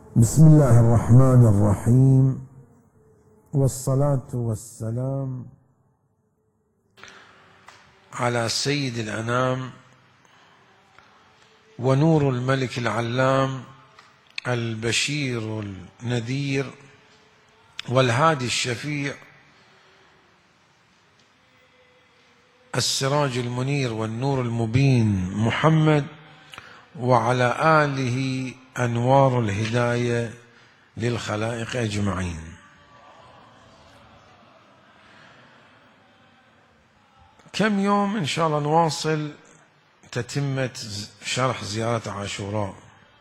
بسم الله الرحمن الرحيم، والصلاة والسلام على سيد الأنام ونور الملك العلام البشير النذير والهادي الشفيع السراج المنير والنور المبين محمد، وعلى آله أنوار الهداية للخلائق أجمعين. كم يوم إن شاء الله نواصل تتمة شرح زيارة عاشوراء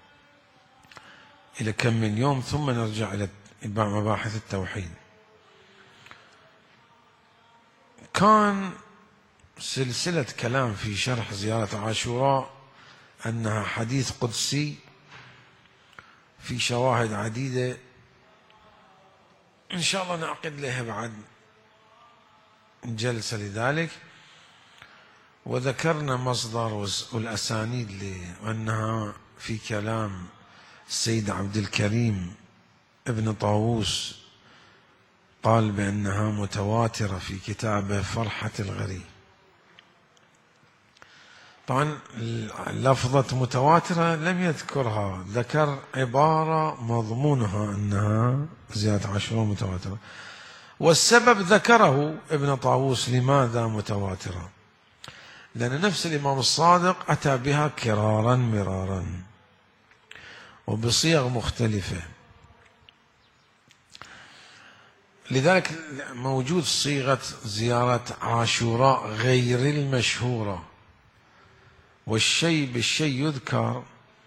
إلى كم من يوم، ثم نرجع إلى مباحث التوحيد. كان سلسلة كلام في شرح زيارة عاشوراء أنها حديث قدسي في شواهد عديدة، إن شاء الله نعقد لها بعد جلسة لذلك، وذكرنا مصدر والأسانيد لأنها في كلام السيد عبد الكريم ابن طاووس، قال بأنها متواترة في كتابه فرحة الغريب. طبعا لفظة متواترة لم يذكرها، ذكر عبارة مضمونها أنها زيارة عاشوراء متواترة، والسبب ذكره ابن طاووس لماذا متواترة، لأن نفس الإمام الصادق أتى بها كرارا مرارا وبصيغ مختلفة، لذلك موجود صيغة زيارة عاشوراء غير المشهورة، والشيء بالشيء يذكر.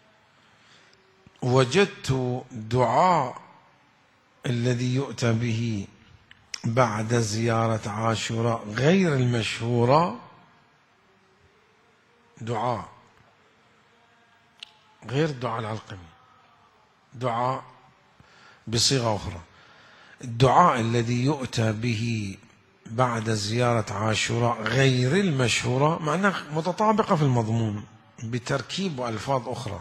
وجدت دعاء الذي يؤتى به بعد زيارة عاشوراء غير المشهورة، دعاء غير الدعاء العلقمي، دعاء بصيغة أخرى. الدعاء الذي يؤتى به بعد زيارة عاشوراء غير المشهورة معناه متطابقة في المضمون بتركيب وألفاظ أخرى.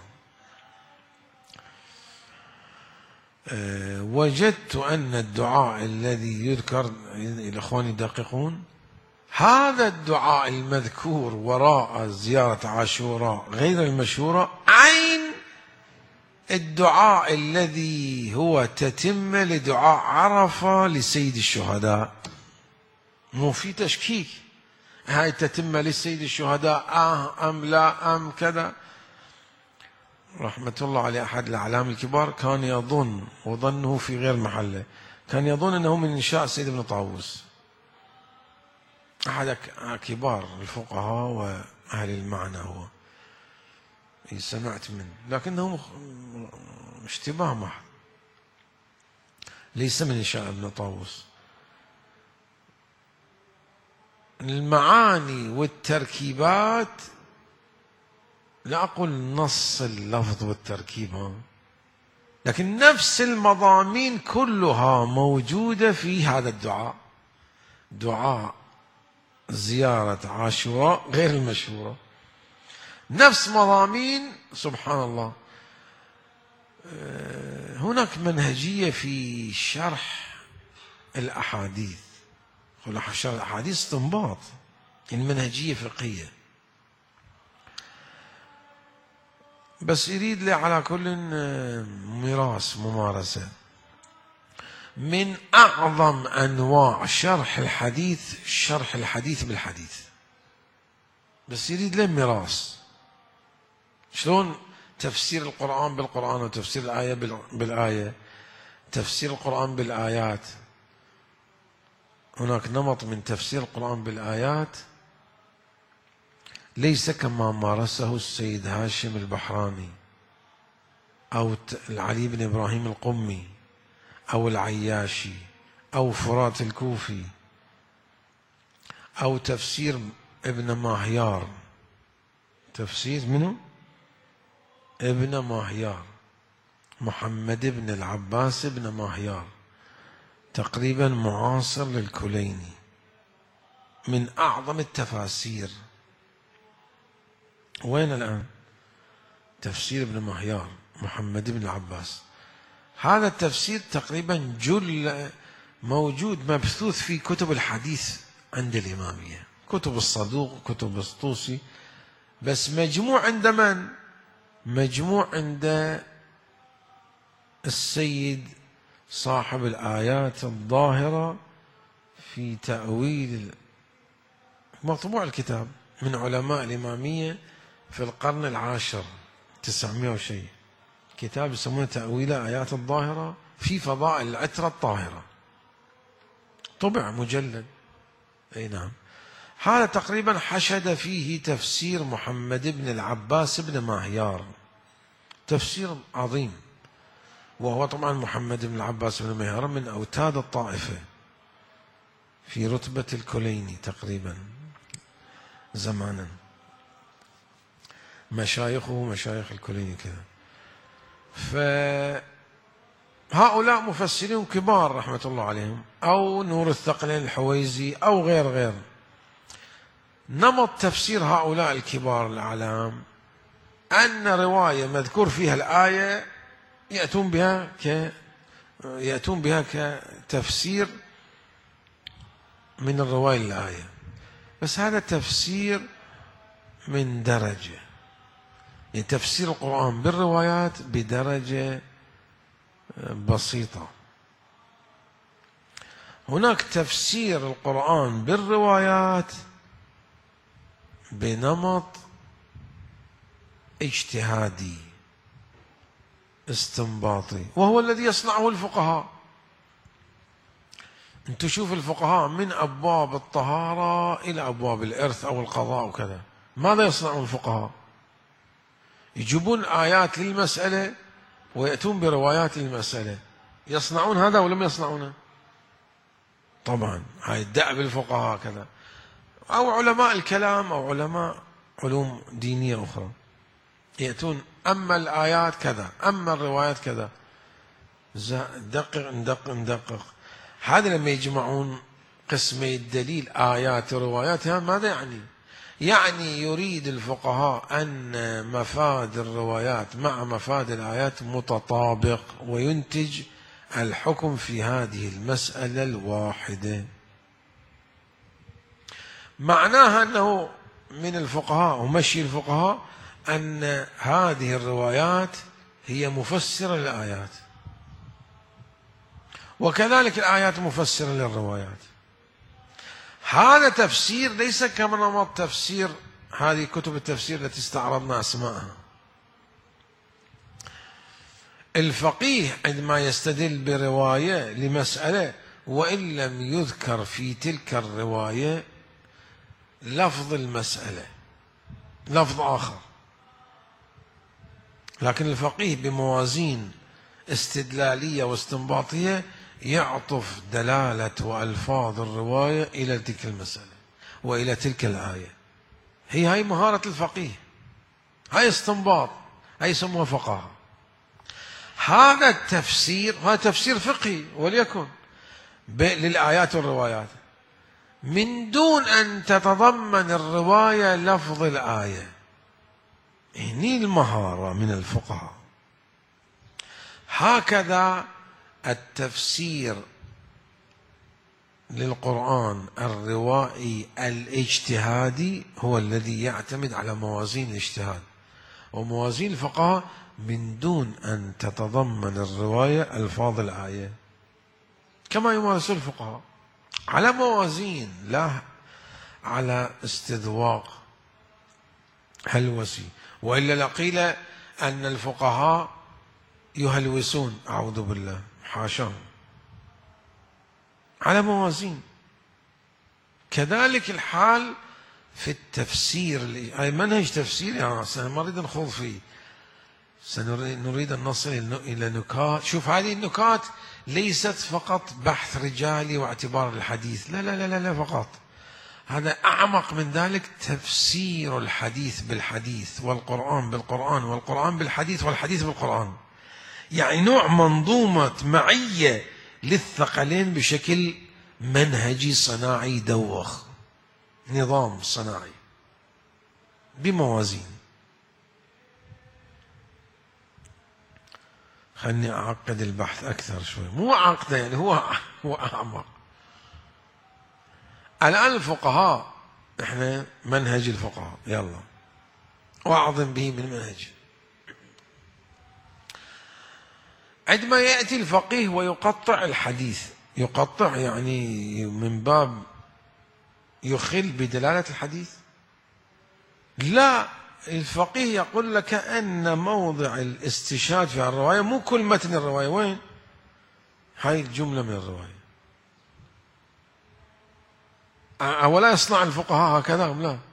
وجدت أن الدعاء الذي يذكر، الإخوان يدققون، هذا الدعاء المذكور وراء زيارة عاشوراء غير المشهورة عين الدعاء الذي هو تتمة لدعاء عرفة لسيد الشهداء. مو في تشكيك، هاي تتمة لسيد الشهداء أم لا أم كذا. رحمة الله عليه أحد الأعلام الكبار كان يظن، وظنه في غير محله، كان يظن أنه من إنشاء السيد ابن طاووس، أحد كبار الفقهاء وأهل المعنى، هو سمعت منه، لكنه اشتباه محض، ليس من إنشاء ابن طاووس. المعاني والتركيبات، لا أقول نص اللفظ والتركيب، لكن نفس المضامين كلها موجودة في هذا الدعاء، دعاء زيارة عاشوراء غير المشهورة، نفس مضامين. سبحان الله. هناك منهجية في شرح الأحاديث، شرح الأحاديث استنباط، المنهجية فقهية، بس يريد لي على كل ميراث ممارسة. من أعظم أنواع شرح الحديث شرح الحديث بالحديث، بس يريد له ميراث. شلون تفسير القرآن بالقرآن، وتفسير الآية بالآية، تفسير القرآن بالآيات. هناك نمط من تفسير القرآن بالآيات ليس كما مارسه السيد هاشم البحراني أو علي بن إبراهيم القمي أو العياشي أو فرات الكوفي أو تفسير ابن ماهيار. تفسير منه؟ ابن ماهيار، محمد بن العباس بن ماهيار، تقريبا معاصر للكليني، من أعظم التفاسير. وين الآن؟ تفسير ابن ماهيار محمد بن العباس، هذا التفسير تقريبا موجود مبثوث في كتب الحديث عند الإمامية، كتب الصدوق، كتب الطوسي، بس مجموع عند من؟ مجموع عند السيد صاحب الآيات الظاهرة في تأويل، مطبوع الكتاب من علماء الإمامية في القرن العاشر 900 وشيء، كتاب يسمونه تأويل آيات الظاهرة في فضائل العترة الطاهرة، طبع مجلد. أي نعم. هذا تقريبا حشد فيه تفسير محمد بن العباس بن ماهيار، تفسير عظيم، وهو طبعا محمد بن العباس بن ماهيار من أوتاد الطائفة في رتبة الكليني تقريبا زمانا، مشايخه مشايخ الكليني كذا. فهؤلاء مفسرين كبار رحمة الله عليهم، أو نور الثقلين الحويزي أو غير. نمط تفسير هؤلاء الكبار الأعلام أن رواية مذكور فيها الآية يأتون بها كتفسير من الرواية الآية، بس هذا تفسير من درجة، يعني تفسير القرآن بالروايات بدرجة بسيطة. هناك تفسير القرآن بالروايات بنمط اجتهادي استنباطي، وهو الذي يصنعه الفقهاء. انت شوف الفقهاء من أبواب الطهارة إلى أبواب الإرث أو القضاء وكذا، ماذا يصنعون الفقهاء؟ يجيبون آيات للمسألة ويأتون بروايات للمسألة. يصنعون هذا ولم يصنعونه؟ طبعا هاي الدأب الفقهاء كذا، أو علماء الكلام أو علماء علوم دينية أخرى، يأتون أما الآيات كذا أما الروايات كذا، ندقق. هذا لما يجمعون قسمي الدليل آيات وروايات، ماذا يعني؟ يعني يريد الفقهاء أن مفاد الروايات مع مفاد الآيات متطابق، وينتج الحكم في هذه المسألة الواحدة. معناها أنه من الفقهاء ومشي الفقهاء أن هذه الروايات هي مفسرة للآيات، وكذلك الآيات مفسرة للروايات. هذا تفسير ليس كما نمط تفسير هذه كتب التفسير التي استعرضنا أسماءها. الفقيه عندما يستدل برواية لمسألة وإن لم يذكر في تلك الرواية لفظ المسألة، لفظ آخر، لكن الفقيه بموازين استدلالية واستنباطية يعطف دلالة وألفاظ الرواية إلى تلك المسألة وإلى تلك الآية. هاي مهارة الفقيه، هاي استنباط، هاي يسموها فقهاء. هذا التفسير هذا تفسير فقهي وليكن للآيات والروايات من دون أن تتضمن الرواية لفظ الآية. هني المهارة من الفقهاء. هكذا التفسير للقرآن الروائي الاجتهادي هو الذي يعتمد على موازين الاجتهاد وموازين الفقهاء من دون أن تتضمن الرواية ألفاظ الآية، كما يمارس الفقهاء على موازين، لا على استذواق هلوسي. وإلا لقيل أن الفقهاء يهلوسون، أعوذ بالله، حاشا، على موازين. كذلك الحال في التفسير، أي منهج تفسيري ما نريد نخوض فيه، سنريد أن نصل إلى نكات. شوف هذه النكات ليست فقط بحث رجالي واعتبار الحديث، لا لا لا لا فقط، هذا أعمق من ذلك، تفسير الحديث بالحديث والقرآن بالقرآن والقرآن بالحديث والحديث بالقرآن، يعني نوع منظومة معية للثقلين بشكل منهجي صناعي دوخ، نظام صناعي بموازين. خلني أعقد البحث أكثر شوي، مو عقده يعني، هو أعمق. الآن الفقهاء، إحنا منهج الفقهاء، يلا وأعظم به من منهج. عندما يأتي الفقيه ويقطع الحديث، يقطع يعني من باب يخل بدلالة الحديث، لا، الفقيه يقول لك أن موضع الاستشهاد في الرواية مو كل متن الرواية، وين؟ هاي الجملة من الرواية. أولا يصنع الفقهاء هكذا أم لا؟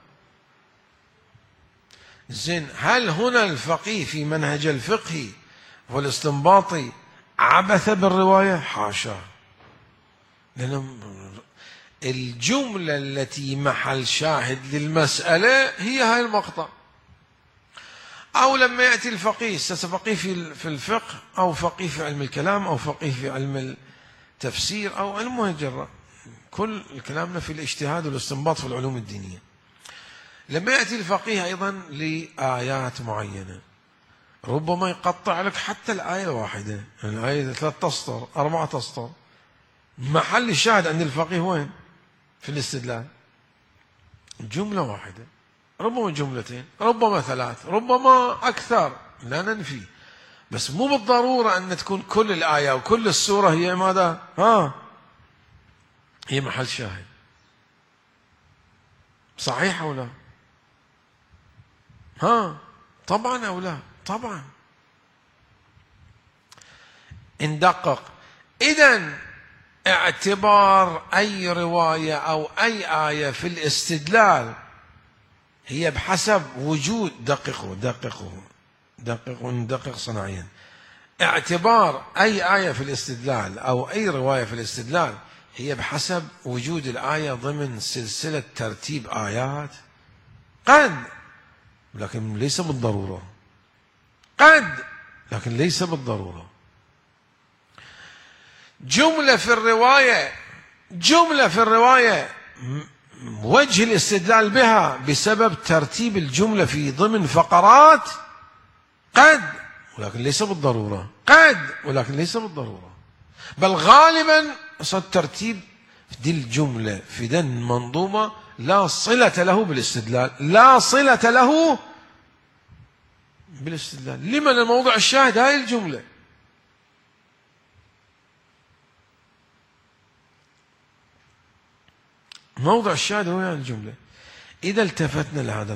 زين، هل هنا الفقيه في منهج الفقه والاستنباطي عبث بالرواية؟ حاشا، لأن الجملة التي محل شاهد للمسألة هي هاي المقطع. أو لما يأتي الفقيه، فقيه في الفقه، أو فقيه في علم الكلام، أو فقيه في علم التفسير، أو علم الجرة، كل كلامنا في الاجتهاد والاستنباط في العلوم الدينية. لما يأتي الفقيه أيضا لآيات معينة، ربما يقطع لك حتى الآية واحدة، الآية 3 أسطر 4 أسطر، محل الشاهد عند الفقيه وين؟ في الاستدلال جملة واحدة، ربما جملتين، ربما 3، ربما أكثر، لا ننفي، بس مو بالضرورة أن تكون كل الآية وكل السورة هي ماذا؟ هي محل شاهد. صحيح أو لا؟ طبعا أو لا؟ طبعا. ندقق. إذن اعتبار أي رواية أو أي آية في الاستدلال هي بحسب وجود، دققوا ندقق صناعيا. اعتبار أي آية في الاستدلال أو أي رواية في الاستدلال هي بحسب وجود الآية ضمن سلسلة ترتيب آيات، قد، لكن ليس بالضرورة، قد، لكن ليس بالضرورة. جملة في الرواية وجه الاستدلال بها بسبب ترتيب الجملة في ضمن فقرات، قد، ولكن ليس بالضرورة، قد، ولكن ليس بالضرورة، بل غالبا صار ترتيب دي الجملة في ذن منظومة لا صلة له بالاستدلال، لا صلة له بالاستدلال. لمن الموضوع الشاهد هاي الجملة. موضع الشاهد هو يعني الجملة. إذا التفتنا لهذا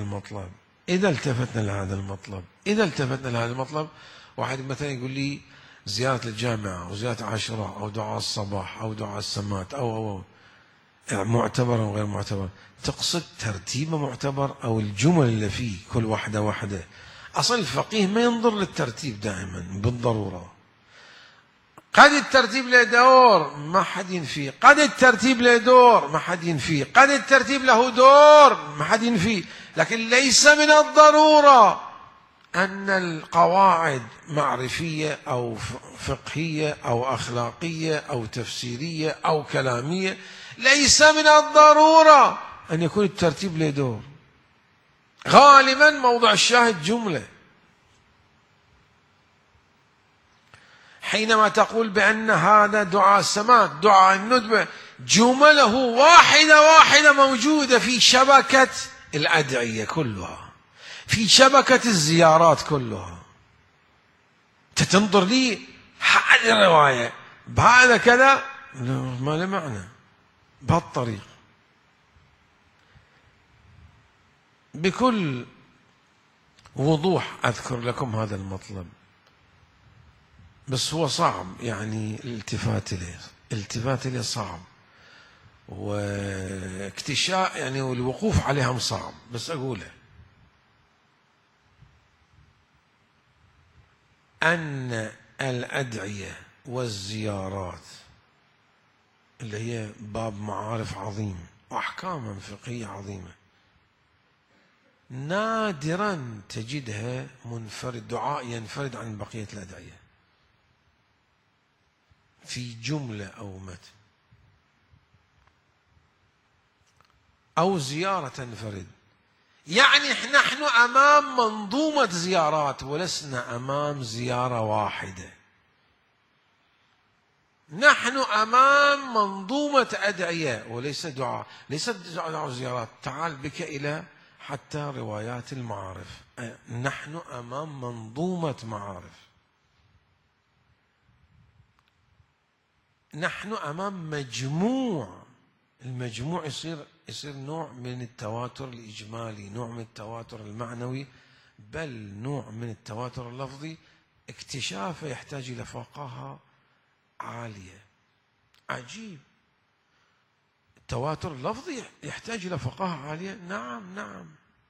المطلب، واحد مثلا يقول لي زيارة الجامعة أو زيارة عاشوراء أو دعاء الصباح أو دعاء السمات أو معتبر أو غير معتبر، تقصد ترتيبه معتبر أو الجمل اللي فيه كل واحدة. أصل الفقيه ما ينظر للترتيب دائما بالضرورة، قد الترتيب له دور ما حد ينفيه، قد الترتيب له دور ما حد ينفيه، قد الترتيب له دور ما حد ينفيه، لكن ليس من الضرورة أن القواعد معرفية أو فقهية أو أخلاقية أو تفسيرية أو كلامية، ليس من الضرورة أن يكون الترتيب له دور. غالبا موضع الشاهد جملة. حينما تقول بأن هذا دعاء السمات، دعاء الندبة، جمله واحدة موجودة في شبكة الأدعية كلها، في شبكة الزيارات كلها. تنظر لي هذه الرواية بهذا كذا، ما له معنى بهالطريق. بكل وضوح أذكر لكم هذا المطلب، بس هو صعب، يعني الالتفات إليه صعب، واكتشاف يعني والوقوف عليهم صعب، بس أقوله أن الأدعية والزيارات اللي هي باب معارف عظيم وأحكام فقهية عظيمة، نادرا تجدها منفرد، دعاء ينفرد عن بقية الأدعية في جملة أو متن، أو زيارة تنفرد. يعني نحن أمام منظومة زيارات ولسنا أمام زيارة واحدة. نحن أمام منظومة أدعية وليس دعاء، ليست دعاء زيارات. تعال بك إلى حتى روايات المعارف، نحن أمام منظومة معارف، نحن أمام مجموع. المجموع يصير نوع من التواتر الإجمالي، نوع من التواتر المعنوي، بل نوع من التواتر اللفظي اكتشافه يحتاج إلى فقاهة عالية. عجيب، التواتر اللفظي يحتاج إلى فقاهة عالية. نعم نعم،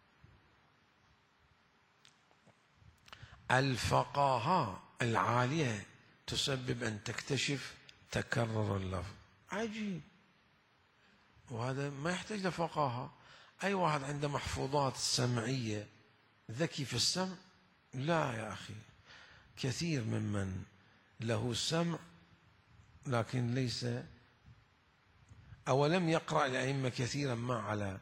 الفقاهة العالية تسبب أن تكتشف تكرر اللفظ. عجيب، وهذا ما يحتاج لفقاهة. أي واحد عنده محفوظات سمعية ذكي في السمع؟ لا يا أخي، كثير ممن له سمع لكن ليس أو لم يقرأ الأئمة كثيرا ما على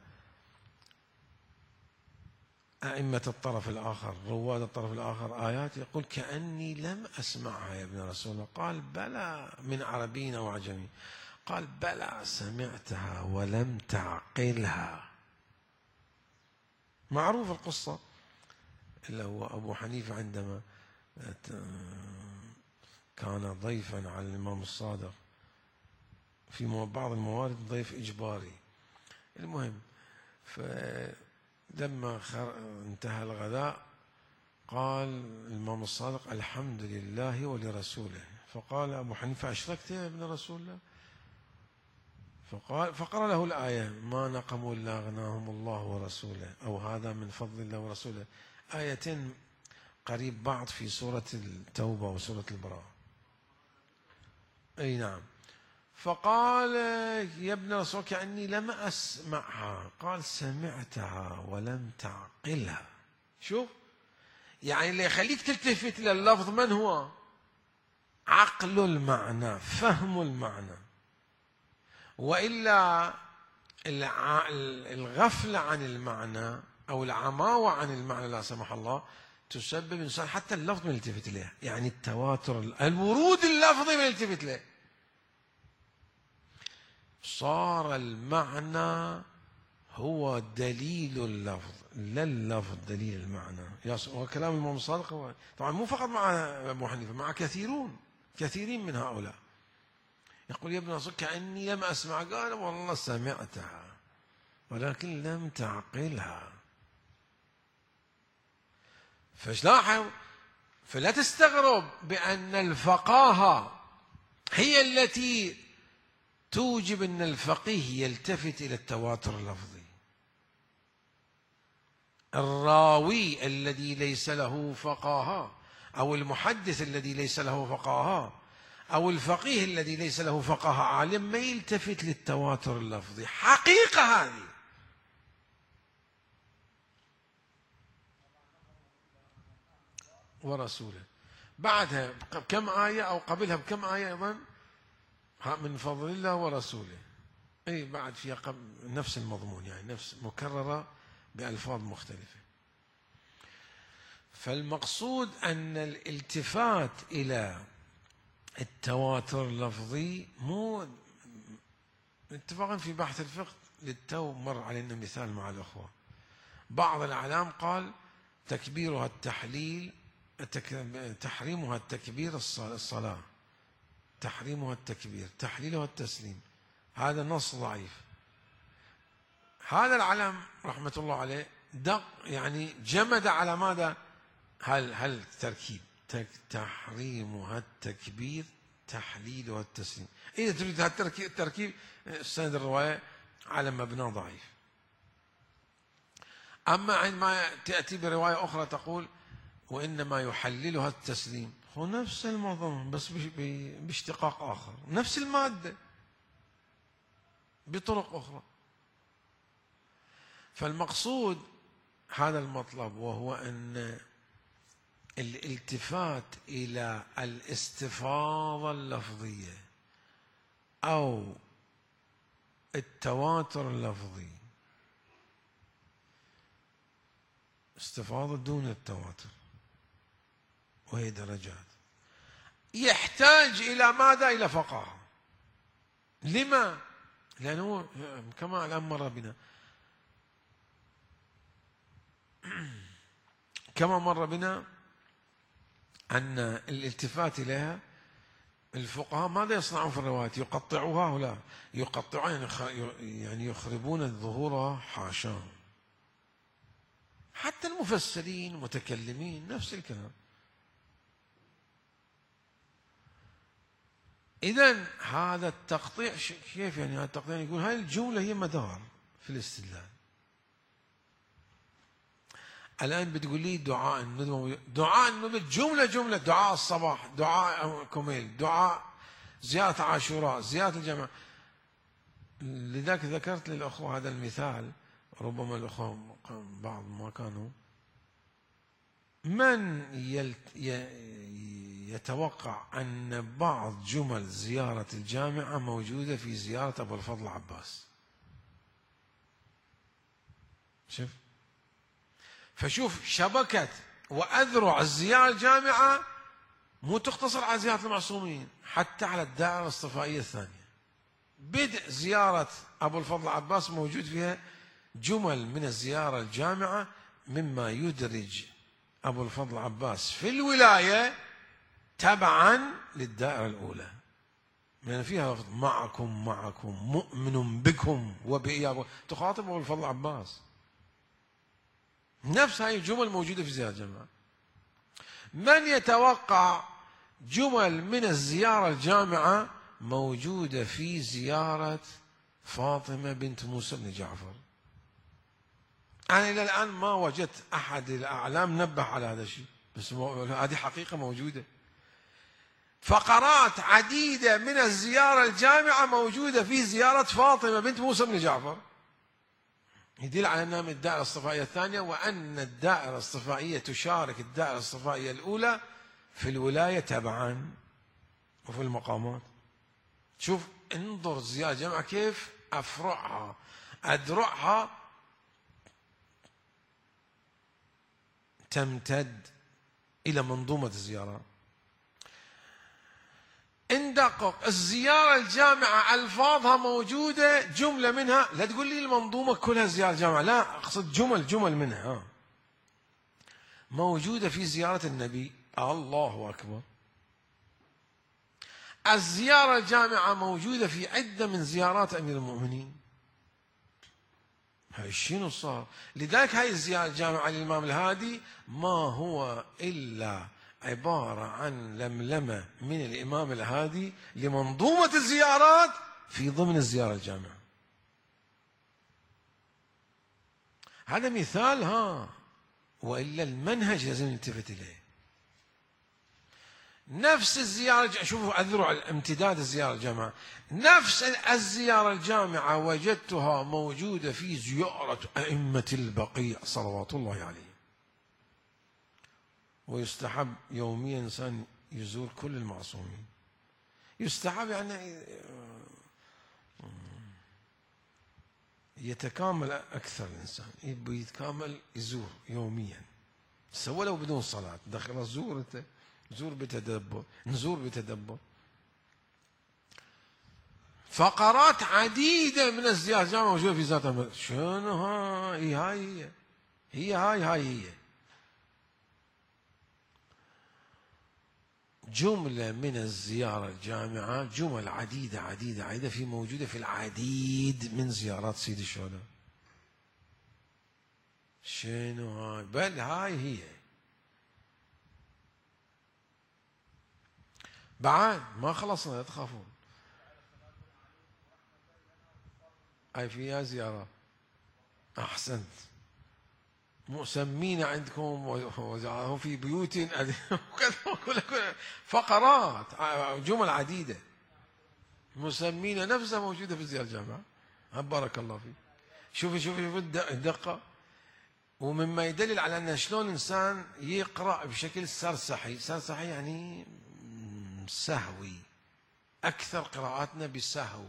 أئمة الطرف الآخر، رواد الطرف الآخر، آيات يقول كأني لم أسمعها يا ابن رسول الله. قال بلى، من عربي أو عجمي. قال بلى سمعتها ولم تعقلها. معروف القصة، اللي هو أبو حنيفة عندما كان ضيفا على الإمام الصادق في بعض الموارد ضيف إجباري. المهم، فلما انتهى الغداء قال الإمام الصادق الحمد لله ولرسوله. فقال أبو حنيفة أشركت يا ابن رسول الله؟ فقرأ له الآية ما نقموا إلا أغناهم الله ورسوله، أو هذا من فضل الله ورسوله، آيتين قريب بعض في سورة التوبة وسورة البراءة. أي نعم. فقال يا ابن رسول كأني لم أسمعها. قال سمعتها ولم تعقلها. شوف، يعني اللي يخليك تلتفت لللفظ من هو؟ عقل المعنى، فهم المعنى. وإلا الغفلة عن المعنى أو العماوة عن المعنى لا سمح الله تسبب إنسان حتى اللفظ ما يلتفت إليه. يعني التواتر، الورود اللفظي ما يلتفت إليه، صار المعنى هو دليل اللفظ، لا اللفظ دليل المعنى. وكلام الإمام الصادق هو طبعا مو فقط مع أبو حنيفة، مع كثيرين من هؤلاء. يقول يا ابن رسول كأني لم أسمع. قال والله سمعتها ولكن لم تعقلها. فلاحظ، فلا تستغرب بأن الفقاهة هي التي توجب أن الفقيه يلتفت إلى التواتر اللفظي. الراوي الذي ليس له فقاهة، أو المحدث الذي ليس له فقاهة، أو الفقيه الذي ليس له فقاهة عالم ما يلتفت للتواتر اللفظي. حقيقة هذه. ورسوله بعدها بكم آية أو قبلها بكم آية أيضا من فضل الله ورسوله. أي بعد فيها نفس المضمون، يعني نفس مكررة بألفاظ مختلفة. فالمقصود أن الالتفات إلى التواتر اللفظي مو اتفاقا في بحث الفقه للتو مر علينا مثال مع الأخوة. بعض الأعلام قال تكبيرها التحليل، تحريمها التكبير الصلاة، تحريمها التكبير، تحليلها التسليم. هذا نص ضعيف. هذا العلم رحمة الله عليه دق، يعني جمد على ماذا؟ هل تركيب تحريمها التكبير، تحليلها التسليم. إذا تريد هذا التركيب سند الرواية على مبنى ضعيف. أما عندما تأتي برواية أخرى تقول وإنما يحللها التسليم، هو نفس المضمون بس باشتقاق آخر، نفس المادة بطرق أخرى. فالمقصود هذا المطلب، وهو أن الالتفات إلى الاستفاضة اللفظية أو التواتر اللفظي، استفاضة دون التواتر، وهي درجات، يحتاج إلى ماذا؟ إلى فقاهة. لما؟ لأنه كما الآن مر بنا، كما مر بنا أن الالتفات إليها الفقهاء ماذا يصنعون في الروايات؟ يقطعوها ولا يقطعون، يعني يخربون الظهور، حاشا. حتى المفسرين المتكلمين نفس الكلام. إذن هذا التقطيع كيف يعني؟ هذا التقطيع يقول هاي الجملة هي مدار في الاستدلال. الآن بتقول لي دعاء الندبة، دعاء الندبة جملة جملة، دعاء الصباح، دعاء كميل، دعاء زيارة عاشوراء، زيارة الجماعة. لذلك ذكرت للأخوة هذا المثال، ربما الأخوة بعض ما كانوا. من يتوقع أن بعض جمل زيارة الجامعة موجودة في زيارة أبو الفضل عباس؟ شوف، فشوف شبكة وأذرع الزيارة الجامعة مو تقتصر على زيارة المعصومين، حتى على الدائرة الاصطفائية الثانية. بدء زيارة أبو الفضل عباس موجود فيها جمل من الزيارة الجامعة، مما يدرج أبو الفضل عباس في الولاية تبعا للدائرة الأولى، لأن فيها معكم مؤمن بكم وبإيابه، تخاطب أبو الفضل عباس. نفس هاي الجمل موجودة في زيارة الجامعة. من يتوقع جمل من الزيارة الجامعة موجودة في زيارة فاطمة بنت موسى بن جعفر؟ أنا إلى الآن ما وجدت أحد الأعلام نبه على هذا الشيء، بس هذه حقيقة موجودة. فقرات عديدة من الزيارة الجامعة موجودة في زيارة فاطمة بنت موسى بن جعفر، يدل على أنها من الدائرة الاصطفائية الثانية، وأن الدائرة الاصطفائية تشارك الدائرة الاصطفائية الأولى في الولاية تبعا وفي المقامات. شوف، انظر زيارة الجامعة كيف أفرعها، أدرعها تمتد إلى منظومة الزيارات. اندقق الزيارة الجامعة ألفاظها موجودة جملة منها، لا تقول لي المنظومة كلها زيارة الجامعة، لا، أقصد جمل منها موجودة في زيارة النبي. الله أكبر. الزيارة الجامعة موجودة في عدة من زيارات أمير المؤمنين. هاي شنو صار؟ لذلك هاي الزيارة الجامعة للإمام الهادي ما هو إلا عبارة عن لملمة من الإمام الهادي لمنظومة الزيارات في ضمن الزيارة الجامعة. هذا مثال، وإلا المنهج لازم نلتفت إليه. نفس الزيارة، شوفوا أذرع امتداد الزيارة الجامعة، نفس الزيارة الجامعة وجدتها موجودة في زيارة أئمة البقيع صلوات الله عليه. ويستحب يوميا إنسان يزور كل المعصومين، يستحب يعني يتكامل أكثر. الإنسان يبي يتكامل يزور يوميا، سوى لو بدون صلاة، دخل زور أنت، زور بتدبر، نزور بتدبر. فقرات عديدة من الزيارة الجامعة موجودة في ذات. شنو هاي جملة من الزيارة الجامعة، جمل عديدة في موجودة في العديد من زيارات سيد الشهداء. شنو هاي؟ بل هاي هي. بعد ما خلصنا، لا تخافون. هاي فيها زيارة. أحسنت. مسمين عندكم وجعلهم في بيوت فقرات، جمل عديدة مسمين نفسها موجودة في زيارة الجامعة. بارك الله فيك. شوفي الدقة. ومما يدلل على أن شلون الإنسان يقرأ بشكل سرسحي يعني سهوي. أكثر قراءاتنا بالسهو.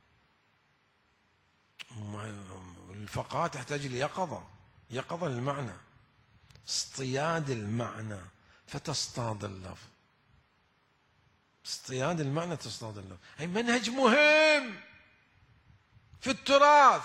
الفقرات تحتاج يقظة للمعنى، اصطياد المعنى، فتصطاد اللفظ. اصطياد المعنى تصطاد اللفظ. هي منهج مهم في التراث.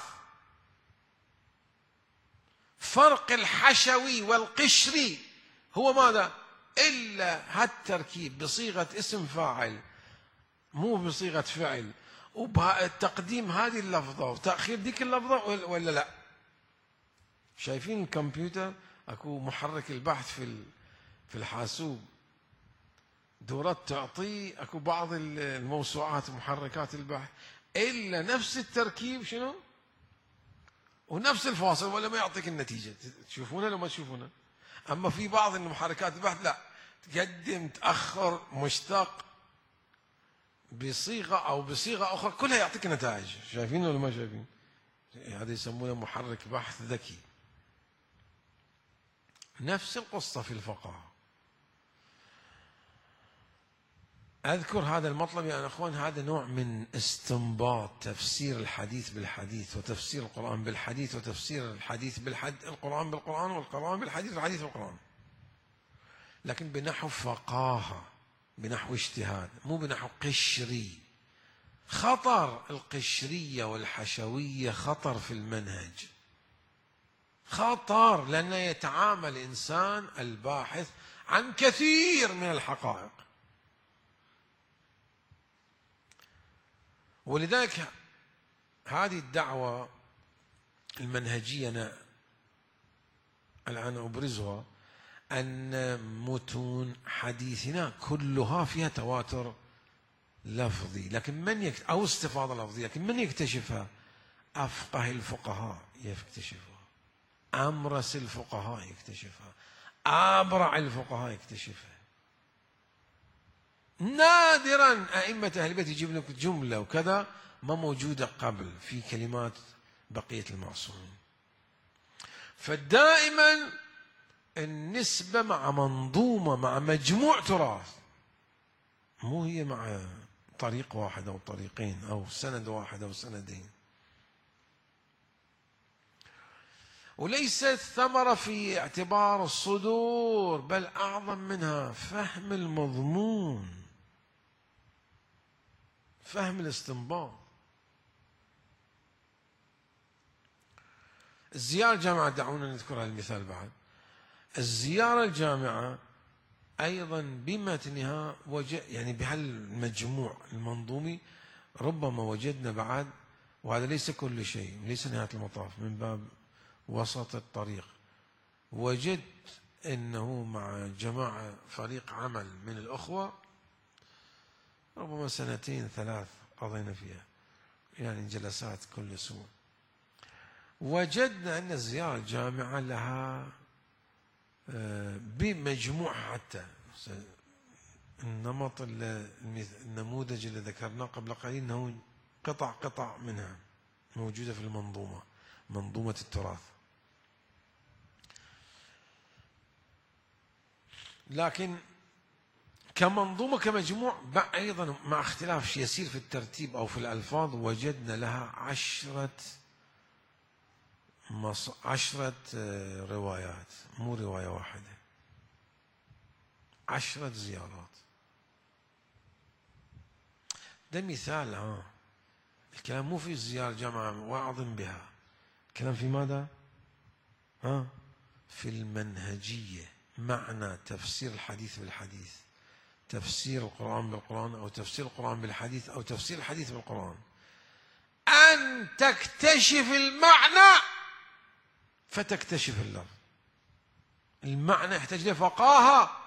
فرق الحشوي والقشري هو ماذا؟ إلا هالتركيب بصيغة اسم فاعل مو بصيغة فعل، وبتقديم هذه اللفظة وتأخير ذيك اللفظة، ولا لا؟ شايفين الكمبيوتر اكو محرك البحث في الحاسوب، دورات تعطيه اكو بعض الموسوعات محركات البحث الا نفس التركيب شنو؟ ونفس الفاصل، ولا ما يعطيك النتيجة. تشوفونها لو ما تشوفونها؟ اما في بعض المحركات البحث لا، تقدم تأخر مشتق بصيغة او بصيغة اخرى كلها يعطيك نتائج. شايفين ولا ما شايفين؟ هذا يسمونه محرك بحث ذكي. نفس القصة في الفقه. أذكر هذا المطلب يا أخوان، هذا نوع من استنباط تفسير الحديث بالحديث، وتفسير القرآن بالحديث، وتفسير الحديث القرآن بالقرآن، والقرآن بالحديث، والحديث بالقرآن، لكن بنحو فقاهة، بنحو اجتهاد، مو بنحو قشري. خطر القشرية والحشوية، خطر في المنهج، خطر، لأنه يتعامل الإنسان الباحث عن كثير من الحقائق. ولذلك هذه الدعوة المنهجية أنا الآن أبرزها، أن متون حديثنا كلها فيها تواتر لفظي، لكن أو استفاضة لفظية، لكن من يكتشفها؟ أفقه الفقهاء يكتشفها، أمرس الفقهاء يكتشفها، أبرع الفقهاء يكتشفها. نادرا أئمة أهل البيت يجيب لك جملة وكذا ما موجودة قبل في كلمات بقية المعصومين. فدائما النسبة مع منظومة، مع مجموع تراث، مو هي مع طريق واحد أو طريقين أو سند واحد أو سندين. وليس الثمرة في اعتبار الصدور، بل أعظم منها فهم المضمون، فهم الاستنباط. الزيارة الجامعة، دعونا نذكر المثال بعد. الزيارة الجامعة أيضا بمتنها يعني بهالمجموع المنظومي ربما وجدنا بعد، وهذا ليس كل شيء، ليس نهاية المطاف، من باب وسط الطريق، وجدت أنه مع جماعة فريق عمل من الأخوة ربما 2 3 قضينا فيها، يعني جلسات كل أسبوع، وجدنا أن الزيارة الجامعة لها بمجموعة حتى النموذج اللي ذكرناه قبل قليل أنه قطع منها موجودة في المنظومة، منظومة التراث. لكن كمنظومة كمجموع أيضا مع اختلاف يسير في الترتيب أو في الألفاظ، وجدنا لها 10 روايات، مو رواية واحدة، 10 زيارات. ده مثال. الكلام مو في الزيارة جامعة وأعظم بها، الكلام في ماذا؟ في المنهجية، معنى تفسير الحديث بالحديث، تفسير القرآن بالقرآن، أو تفسير القرآن بالحديث، أو تفسير الحديث بالقرآن. أن تكتشف المعنى فتكتشف اللفظ. المعنى يحتاج لفقاهة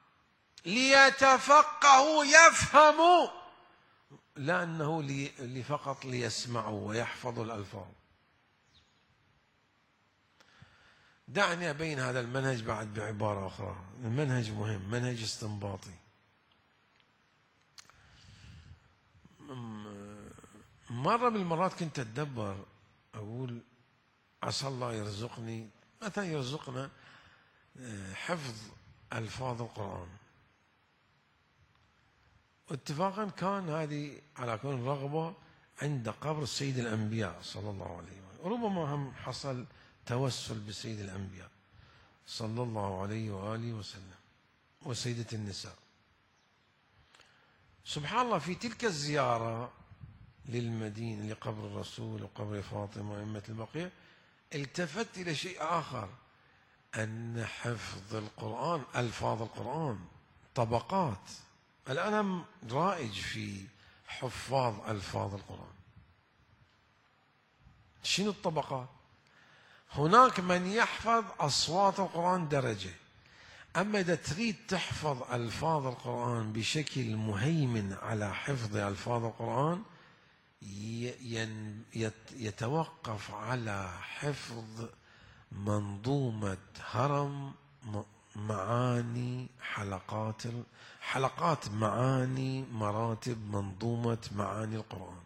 ليتفقهوا يفهموا، لا أنه فقط ليسمعوا ويحفظوا الألفاظ. دعني أبين هذا المنهج بعد بعبارة أخرى. المنهج مهم، منهج استنباطي. مرة من المرات كنت أتدبر، أقول عسى الله يرزقني، متى يرزقنا حفظ ألفاظ القرآن. اتفاقا كان هذه على كون رغبة عند قبر سيد الأنبياء صلى الله عليه وسلم، ربما هم حصل توسل بسيد الأنبياء صلى الله عليه وآله وسلم وسيدة النساء. سبحان الله، في تلك الزيارة للمدينة لقبر الرسول وقبر فاطمة وأئمة البقيع، التفت إلى شيء آخر، أن حفظ القرآن، ألفاظ القرآن طبقات. الآن أنا رائج في حفاظ ألفاظ القرآن. شنو الطبقات؟ هناك من يحفظ أصوات القرآن درجة، أما إذا تريد تحفظ ألفاظ القرآن بشكل مهيمن على حفظ ألفاظ القرآن، يتوقف على حفظ منظومة هرم معاني حلقات معاني مراتب منظومة معاني القرآن.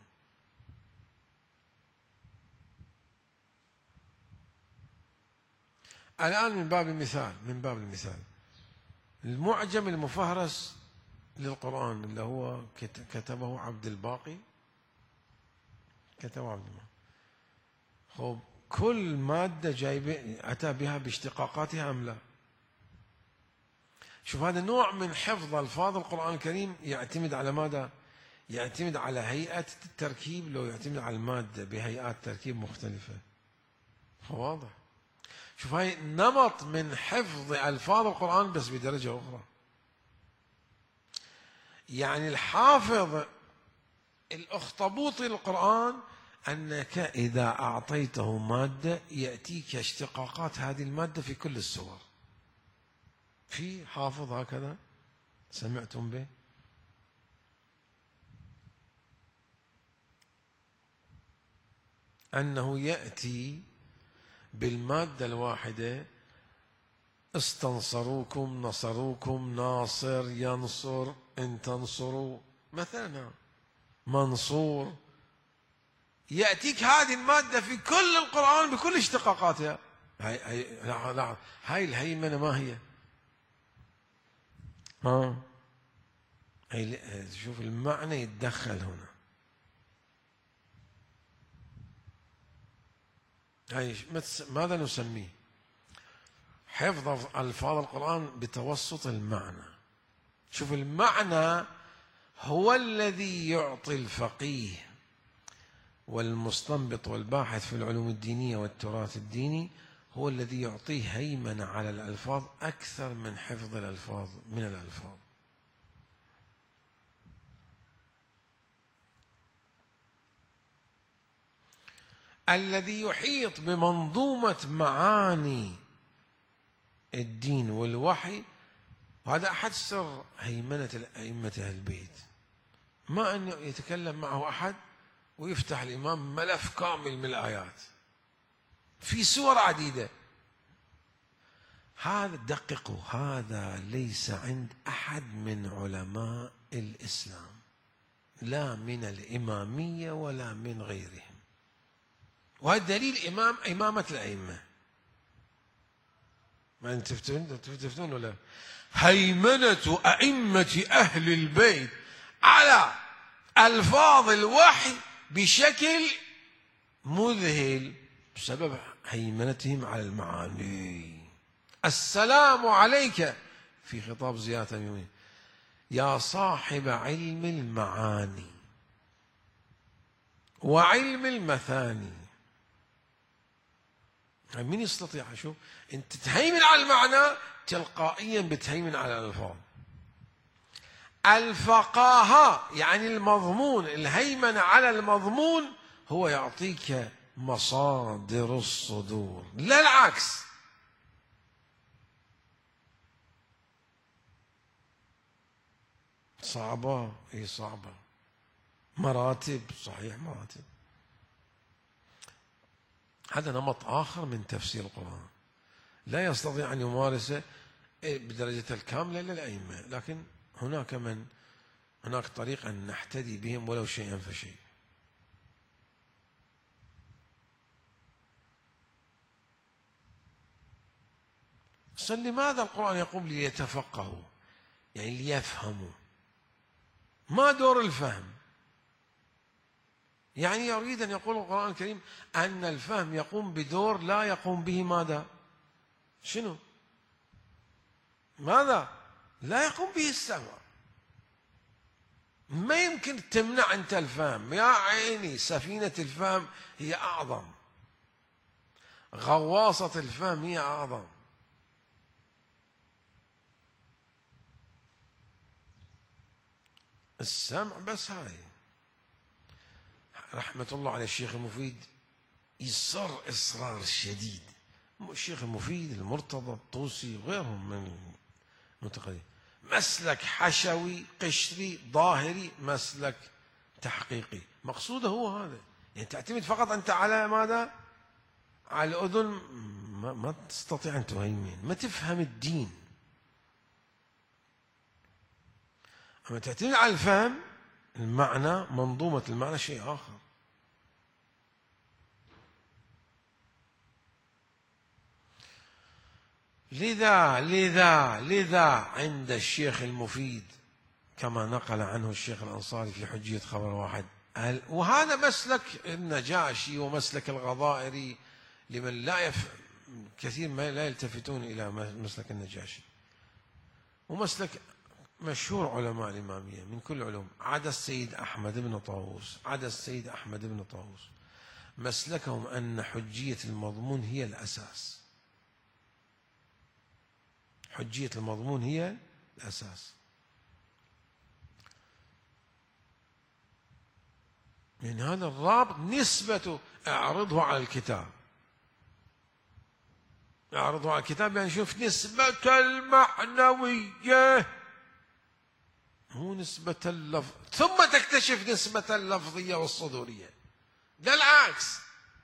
الآن من باب المثال المعجم المفهرس للقرآن اللي هو كتبه عبد الباقي، خب كل مادة جايبة أتى بها باشتقاقاتها أم لا؟ شوف، هذا نوع من حفظ ألفاظ القرآن الكريم يعتمد على ماذا؟ يعتمد على هيئة التركيب، لو يعتمد على المادة بهيئات تركيب مختلفة. واضح؟ شوف، هاي نمط من حفظ ألفاظ القرآن بس بدرجة أخرى. يعني الحافظ الأخطبوطي للقرآن أنك إذا أعطيته مادة يأتيك اشتقاقات هذه المادة في كل السور. في حافظ هكذا سمعتم به؟ أنه يأتي بالمادة الواحدة استنصروكم، نصروكم، ناصر، ينصر، إن تنصروا مثلا، منصور، يأتيك هذه المادة في كل القرآن بكل اشتقاقاتها. هاي الهيمنة ما هي؟ شوف المعنى يتدخل هنا. ماذا نسميه؟ حفظ ألفاظ القرآن بتوسط المعنى. شوف، المعنى هو الذي يعطي الفقيه والمستنبط والباحث في العلوم الدينية والتراث الديني، هو الذي يعطيه هيمنة على الألفاظ أكثر من حفظ الألفاظ من الألفاظ. الذي يحيط بمنظومة معاني الدين والوحي، وهذا أحد سر هيمنة أئمة أهل البيت، ما أن يتكلم معه أحد ويفتح الإمام ملف كامل من الآيات في سور عديدة. هذا دققوا، هذا ليس عند أحد من علماء الإسلام، لا من الإمامية ولا من غيرهم. وهذا دليل إمامة الأئمة. ما أنت تفتون ولا؟ هيمنة أئمة أهل البيت على ألفاظ الوحي بشكل مذهل بسبب هيمنتهم على المعاني. السلام عليك في خطاب زيادة يومين يا صاحب علم المعاني وعلم المثاني. من يستطيع؟ شوف، انت تهيمن على المعنى تلقائيا بتهيمن على الألفاظ. الفقاهة يعني المضمون، الهيمنة على المضمون هو يعطيك مصادر الصدور، لا العكس. صعبة، اي صعبة، مراتب، صحيح مراتب. هذا نمط آخر من تفسير القرآن لا يستطيع أن يمارسه بدرجة الكاملة إلا الأئمة، لكن هناك طريقة أن نحتدي بهم ولو شيئا فشيء. لماذا القرآن يقول ليتفقهوا؟ يعني ليفهموا. ما دور الفهم؟ يعني يريد أن يقول القرآن الكريم أن الفهم يقوم بدور لا يقوم به ماذا؟ شنو؟ ماذا؟ لا يقوم به السمع. ما يمكن تمنع أنت الفهم، يا عيني سفينة الفهم هي أعظم، غواصة الفهم هي أعظم. السمع بس. هاي رحمة الله على الشيخ المفيد يصر إصرار شديد، الشيخ المفيد، المرتضى، الطوسي وغيرهم من المتقدمين، مسلك حشوي قشري ظاهري، مسلك تحقيقي، مقصوده هو هذا. يعني تعتمد فقط أنت على ماذا؟ على الأذن، ما تستطيع أن تهيمن، ما تفهم الدين. أما تعتمد على الفهم، المعنى، منظومة المعنى شيء آخر. لذا عند الشيخ المفيد كما نقل عنه الشيخ الأنصاري في حجية خبر واحد، وهذا مسلك النجاشي ومسلك الغضائري لمن لا كثير ما لا يلتفتون إلى مسلك النجاشي، ومسلك مشهور علماء الإمامية من كل علوم، عدا السيد أحمد بن طاووس، مسلكهم أن حجية المضمون هي الأساس، حجية المضمون هي الأساس. من هذا الرابط نسبته، اعرضه على الكتاب، يعني شوف نسبة المعنوية مو نسبة اللفظ، ثم تكتشف نسبة اللفظية والصدورية، ده العكس.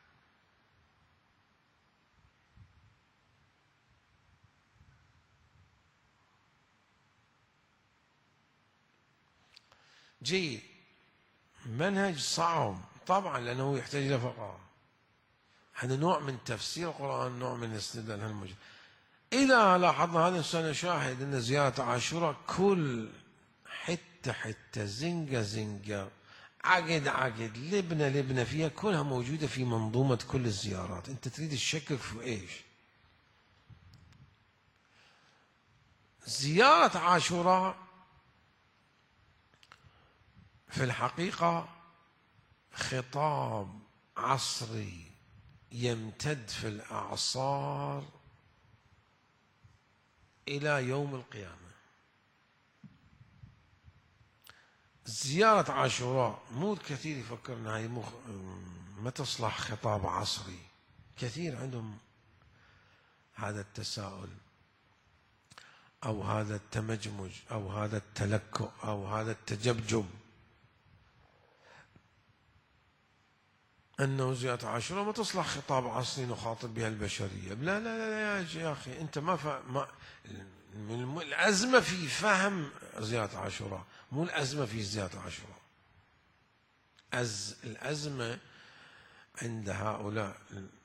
جيد، منهج صعب طبعا لأنه يحتاج إلى فقه، هذا نوع من تفسير القرآن، نوع من استدلال المجد. إذا لاحظنا هذا سنشاهد أن زيارة عاشوراء كل حتة زنقة عقد لبنة فيها، كلها موجودة في منظومة كل الزيارات. أنت تريد تشكك في إيش؟ زيارة عاشوراء في الحقيقة خطاب عصري يمتد في الأعصار إلى يوم القيامة. زيارة عاشوراء مو كثير يفكر أنها هي ما تصلح خطاب عصري، كثير عندهم هذا التساؤل أو هذا التمجمج أو هذا التلكؤ أو هذا التجبجب، أنه زيارة عاشوراء ما تصلح خطاب عصري نخاطب بها البشرية. لا لا لا يا أخي، أنت ما الأزمة في فهم زيارة عاشوراء، مو الأزمة في زيارة عاشوراء. الأزمة عند هؤلاء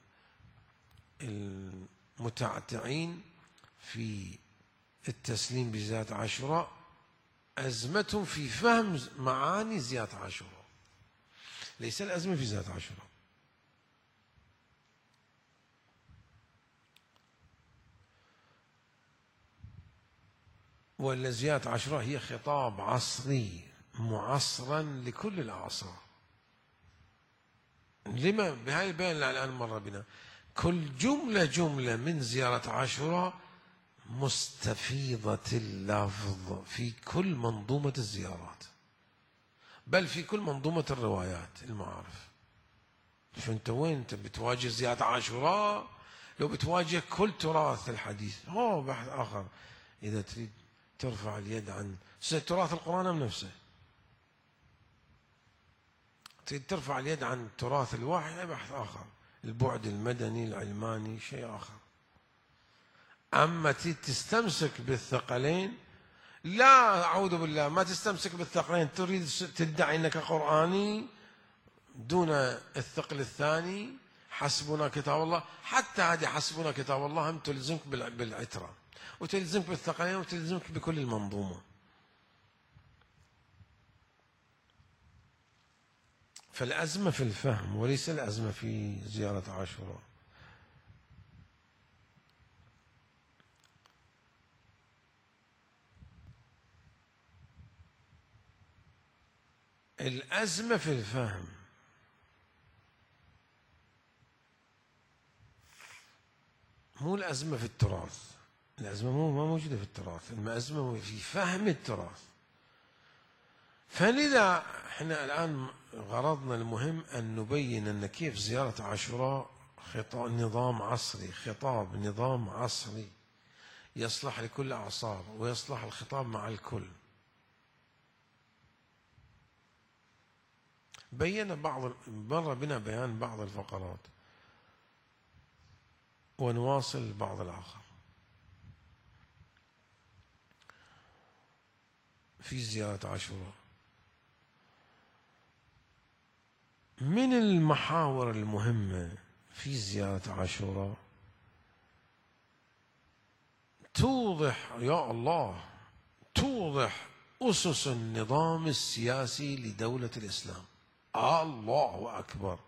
المتعتعين في التسليم بزيارة عاشوراء، أزمتهم في فهم معاني زيارة عاشوراء، ليس الأزمة في زيارة عاشوراء. ولا زيارة عاشوراء هي خطاب عصري معصرا لكل الأعصار. لما بهاي البيان اللي الآن مر بنا، كل جملة من زيارة عاشوراء مستفيضة اللفظ في كل منظومة الزيارات، بل في كل منظومة الروايات المعارف. فأنت وين أنت بتواجه زيارة عاشوراء؟ لو بتواجه كل تراث الحديث هو بحث آخر. إذا تريد ترفع اليد عن تراث القرآن نفسه، تريد ترفع اليد عن تراث الوحي بحث آخر، البعد المدني العلماني شيء آخر. أما تريد تستمسك بالثقلين، لا أعوذ بالله، ما تستمسك بالثقلين، تريد تدعي أنك قرآني دون الثقل الثاني، حسبنا كتاب الله. حتى هذه حسبنا كتاب الله هم تلزمك بالعترة، وتلزمك بالثقلين، وتلزمك بكل المنظومة. فالأزمة في الفهم وليس الأزمة في زيارة عاشوراء. الأزمة في الفهم، مو الأزمة في التراث. الأزمة ما موجودة في التراث، الأزمة في فهم التراث. فلذا احنا الآن غرضنا المهم أن نبين أن كيف زيارة عاشوراء نظام عصري، خطاب نظام عصري يصلح لكل أعصار ويصلح الخطاب مع الكل. مر بنا بيان بعض الفقرات ونواصل بعض الآخر. في زيارة عاشوراء من المحاور المهمة في زيارة عاشوراء توضح يا الله توضح أسس النظام السياسي لدولة الإسلام. الله أكبر.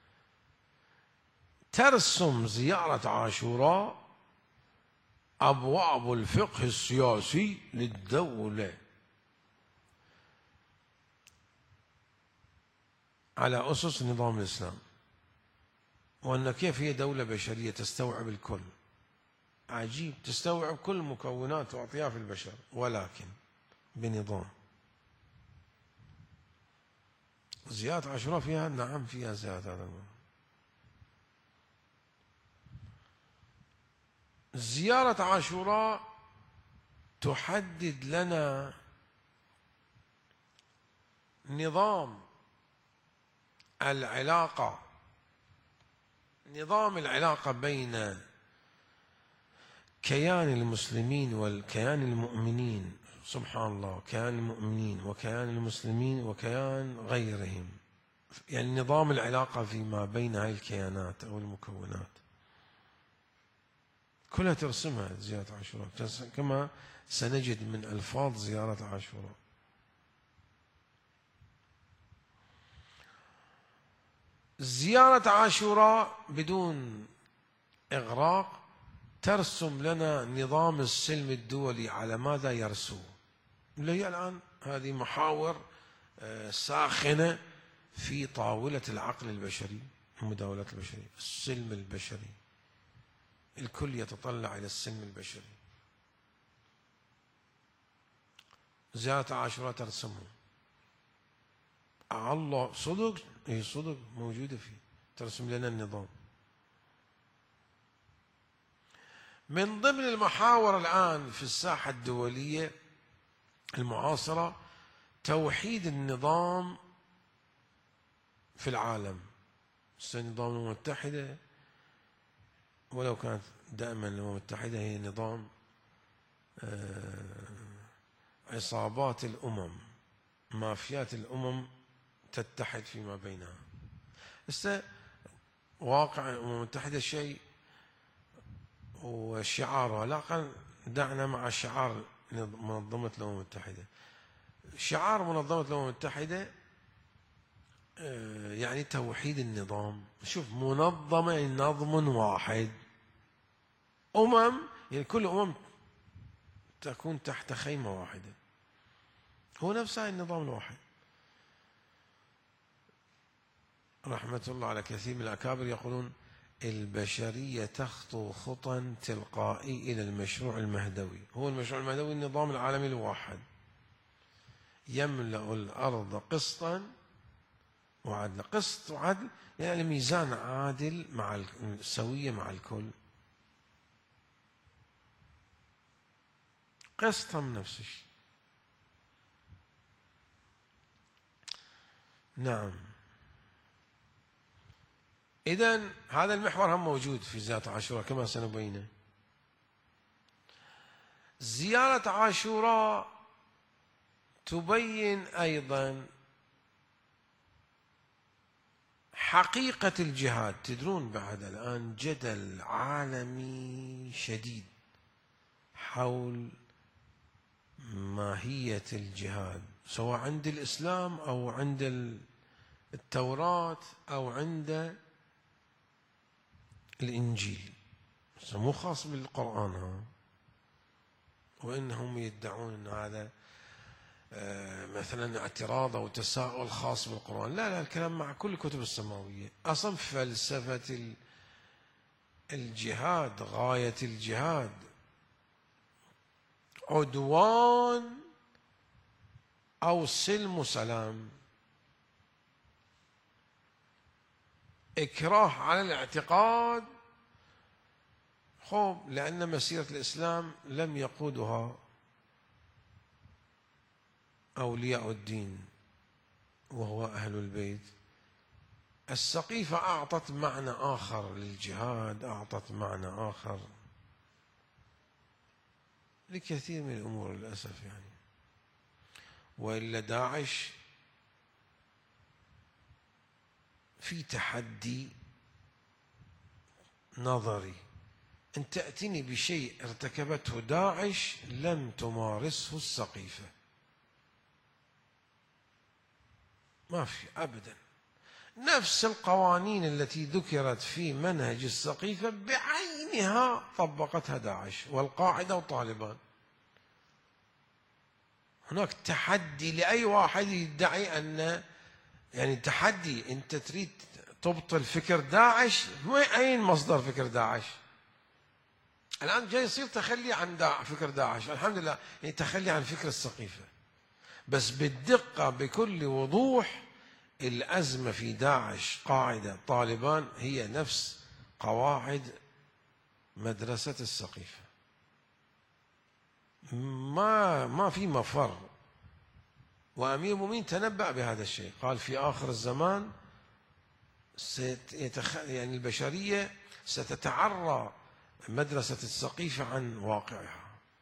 ترسم زيارة عاشوراء أبواب الفقه السياسي للدولة على أسس نظام الإسلام، وأن كيف هي دولة بشرية تستوعب الكل. عجيب، تستوعب كل مكونات وأطياف البشر ولكن بنظام. زيارة عاشوراء فيها، نعم فيها زيارة هذا الموضوع. زيارة عاشوراء تحدد لنا نظام العلاقة بين كيان المسلمين والكيان المؤمنين. سبحان الله، كيان المؤمنين وكيان المسلمين وكيان غيرهم، يعني نظام العلاقة فيما بين هاي الكيانات أو المكونات كلها ترسمها زيارة عاشوراء، كما سنجد من ألفاظ زيارة عاشوراء. زيارة عاشوراء بدون إغراق ترسم لنا نظام السلم الدولي على ماذا يرسو، اللي هي الآن هذه محاور ساخنة في طاولة العقل البشري، المداولات البشرية، السلم البشري. الكل يتطلع إلى السلم البشري. زيارة عاشوراء ترسمه. الله صدق، اي صدق موجودة فيه، ترسم لنا النظام. من ضمن المحاور الآن في الساحة الدولية المعاصرة توحيد النظام في العالم. نظام الأمم المتحدة، ولو كانت دائما الأمم المتحدة هي نظام عصابات الأمم، مافيات الأمم تتحد فيما بينها. واقع الأمم المتحدة شيء وشعارها، لا دعنا مع شعار منظمة الأمم المتحدة. شعار منظمة الأمم المتحدة يعني توحيد النظام. شوف، منظمة يعني نظم واحد، يعني كل أمم تكون تحت خيمة واحدة، هو نفسها النظام الواحد. رحمة الله على كثير من الأكابر يقولون البشرية تخطو خطا تلقائي إلى المشروع المهدوي. هو المشروع المهدوي النظام العالمي الواحد، يملأ الأرض قسطا وعدل. قسط وعدل يعني ميزان عادل مع سوية مع الكل. قسط هم نفس الشيء. نعم، إذن هذا المحور هم موجود في زيارة عاشوراء كما سنبينه. زيارة عاشوراء تبين أيضا حقيقة الجهاد. تدرون بعد الآن جدل عالمي شديد حول ماهية الجهاد، سواء عند الإسلام أو عند التوراة أو عند الإنجيل، مو خاص بالقرآن. وإنهم يدعون أن هذا مثلا اعتراض أو تساؤل خاص بالقرآن، لا الكلام مع كل الكتب السماوية. أصلا فلسفة الجهاد، غاية الجهاد عدوان أو سلم سلام، إكراه على الاعتقاد. لأن مسيرة الإسلام لم يقودها أولياء الدين وهو أهل البيت. السقيفة أعطت معنى آخر للجهاد، أعطت معنى آخر لكثير من الأمور للأسف يعني. وإلا داعش في تحدي نظري، أن تأتيني بشيء ارتكبته داعش لم تمارسه السقيفة، ما في أبدا. نفس القوانين التي ذكرت في منهج السقيفة بعينها طبقتها داعش والقاعدة وطالبان. هناك تحدي لأي واحد يدعي أن، يعني تحدي، أنت تريد تبطل فكر داعش، أين مصدر فكر داعش؟ الآن جاي يصير تخلي عن فكر داعش، الحمد لله، يعني تخلي عن فكر السقيفة. بس بالدقة بكل وضوح الأزمة في داعش قاعدة طالبان هي نفس قواعد مدرسة السقيفة، ما في مفر. وأمير المؤمنين تنبأ بهذا الشيء، قال في آخر الزمان يعني البشرية ستتعرى مدرسة السقيفة عن واقعها،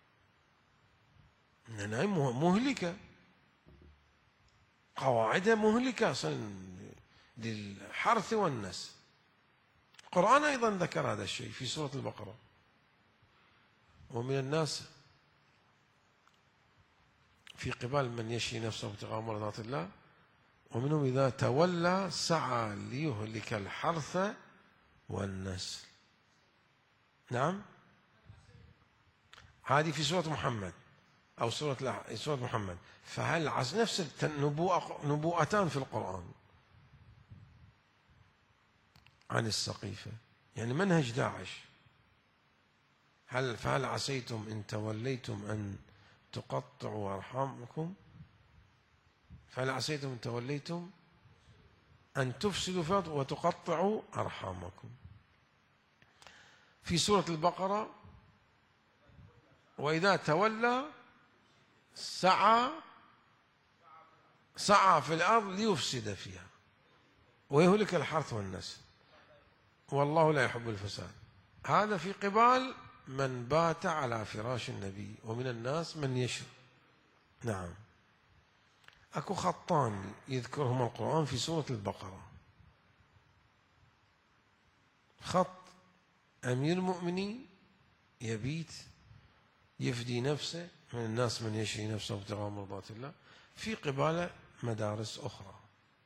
لأنها مهلكة، قواعدها مهلكة أصلا للحرث والنسل. القرآن أيضا ذكر هذا الشيء في سورة البقرة: ومن الناس في قبال من يشري نفسه ابتغاء مرضات الله ومنهم إذا تولى سعى ليهلك الحرث والنسل. نعم، هذه في سورة محمد أو سورة محمد. فهل نفس نبوءتان في القرآن عن السقيفة، يعني منهج داعش. فهل عسيتم إن توليتم أن تقطعوا أرحامكم، فهل عسيتم إن توليتم أن تفسدوا في الأرض وتقطعوا أرحامكم. في سورة البقرة: وإذا تولى سعى في الأرض ليفسد فيها ويهلك الحرث والنسل والله لا يحب الفساد. هذا في قبال من بات على فراش النبي، ومن الناس من يشرب. نعم، أكو خطان يذكرهما القرآن في سورة البقرة: خط أمير المؤمنين يبيت يفدي نفسه، من الناس من يشري نفسه ابتغاء مرضات الله، في قبال مدارس أخرى.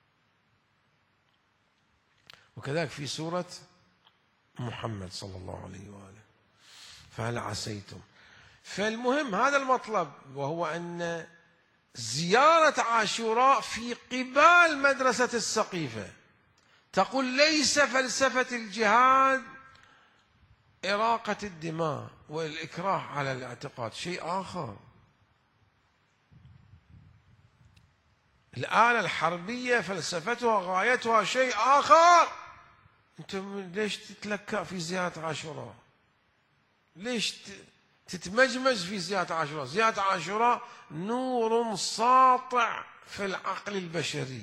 وكذلك في سورة محمد صلى الله عليه وآله: فهل عسيتم. فالمهم هذا المطلب، وهو أن زيارة عاشوراء في قبال مدرسة السقيفة تقول ليس فلسفة الجهاد إراقة الدماء والإكراه على الاعتقاد، شيء آخر. الآلة الحربية فلسفتها غايتها شيء آخر. أنتم ليش تتلكأ في زيارة عاشوراء؟ ليش تتمجمج في زيارة عاشوراء؟ زيارة عاشوراء نور ساطع في العقل البشري.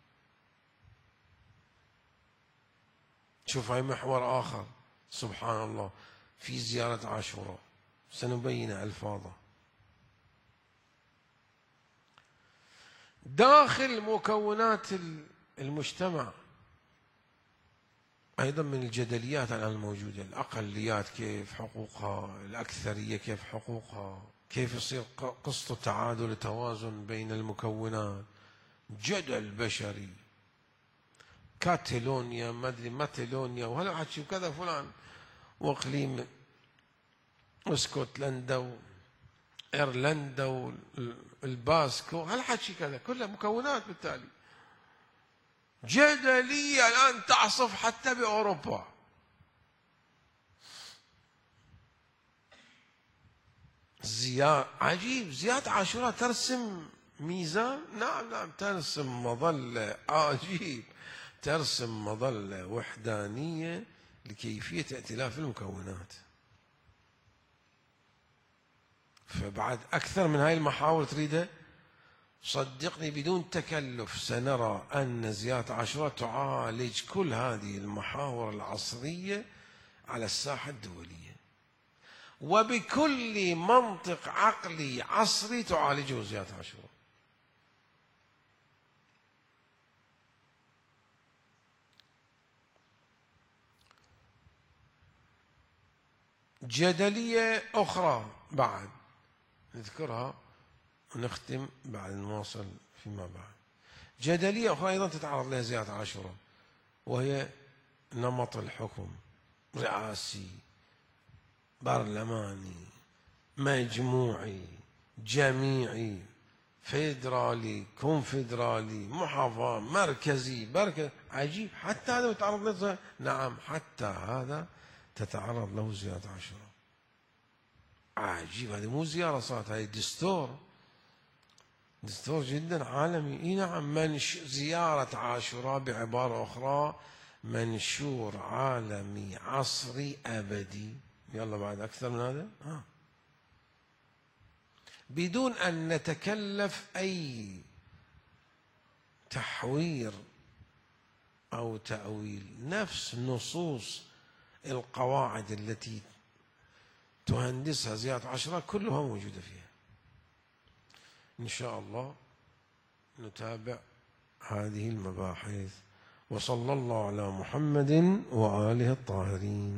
شوف، هاي محور آخر سبحان الله في زيارة عاشوراء، سنبين ألفاظه. داخل مكونات المجتمع أيضا من الجدليات الآن الموجودة: الأقليات كيف حقوقها، الأكثرية كيف حقوقها، كيف يصير قسط تعادل وتوازن بين المكونات. جدل بشري، كاتالونيا ما أدري ماتالونيا وهذا حكي وكذا فلان، وإقليم اسكتلندا وإيرلندا الباسكو، هالحكي كذا كلها مكونات. بالتالي جدلية الآن تعصف حتى بأوروبا. عجيب، زياد عاشوراء ترسم ميزان. نعم ترسم مظلة. عجيب، ترسم مظلة وحدانية لكيفية ائتلاف المكونات. فبعد أكثر من هاي المحاور تريده، صدقني بدون تكلف سنرى أن زياد عاشوراء تعالج كل هذه المحاور العصرية على الساحة الدولية، وبكل منطق عقلي عصري تعالجه زياد عاشوراء. جدلية أخرى بعد نذكرها ونختم بعد نواصل فيما بعد. جدلية أخرى أيضا تتعرض لها زياد عاشوراء، وهي نمط الحكم: رئاسي، برلماني، مجموعي، جميعي، فيدرالي، كونفدرالي، محافظ، مركزي، عجيب، حتى هذا يتعرض له. نعم، حتى هذا تتعرض له زياد عاشوراء. عجيب، هذه مو زيارة صارت، هذه دستور جدا عالمي. اي نعم، زيارة عاشوراء بعبارة أخرى منشور عالمي عصري أبدي. يلا بعد أكثر من هذا بدون أن نتكلف أي تحوير أو تأويل. نفس نصوص القواعد التي تهندسها زياد عاشوراء كلها موجودة فيها. إن شاء الله نتابع هذه المباحث. وصلى الله على محمد وآله الطاهرين.